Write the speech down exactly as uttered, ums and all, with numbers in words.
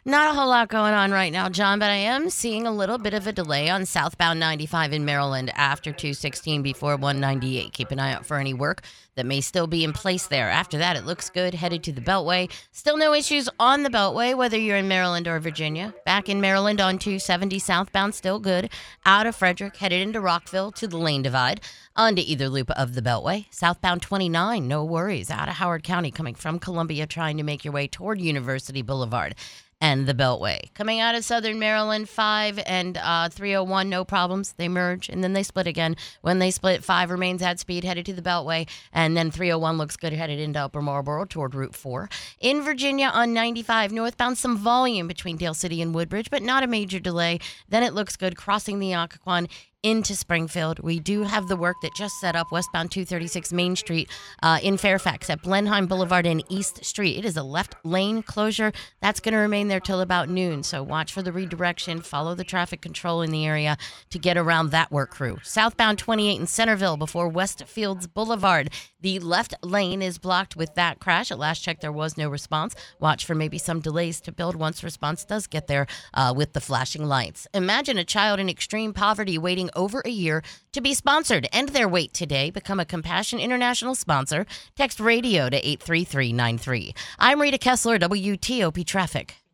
Not a whole lot going on right now, John, but I am seeing a little bit of a delay on southbound ninety-five in Maryland after two sixteen before one ninety-eight. Keep an eye out for any work that may still be in place there. After that, it looks good, headed to the Beltway. Still no issues on the Beltway, whether you're in Maryland or Virginia. Back in Maryland on two seventy southbound, still good. Out of Frederick, headed into Rockville to the lane divide. Onto either loop of the Beltway. Southbound twenty-nine, no worries. Out of Howard County, coming from Columbia, trying to make your way toward University Boulevard and the Beltway. Coming out of Southern Maryland, five and uh, three oh one, no problems. They merge, and then they split again. When they split, five remains at speed, headed to the Beltway, and then three oh one looks good, headed into Upper Marlboro toward Route four. In Virginia on ninety-five, northbound, some volume between Dale City and Woodbridge, but not a major delay. Then it looks good, crossing the Occoquan into Springfield. We do have the work that just set up westbound two thirty-six Main Street uh, in Fairfax at Blenheim Boulevard and East Street. It is a left lane closure. That's going to remain there till about noon, so watch for the redirection. Follow the traffic control in the area to get around that work crew. Southbound twenty-eight in Centerville before Westfields Boulevard. The left lane is blocked with that crash. At last check, there was no response. Watch for maybe some delays to build once response does get there uh, with the flashing lights. Imagine a child in extreme poverty waiting over a year to be sponsored. End their wait today. Become a Compassion International sponsor. Text radio to eight three three nine three. I'm Rita Kessler, W T O P Traffic.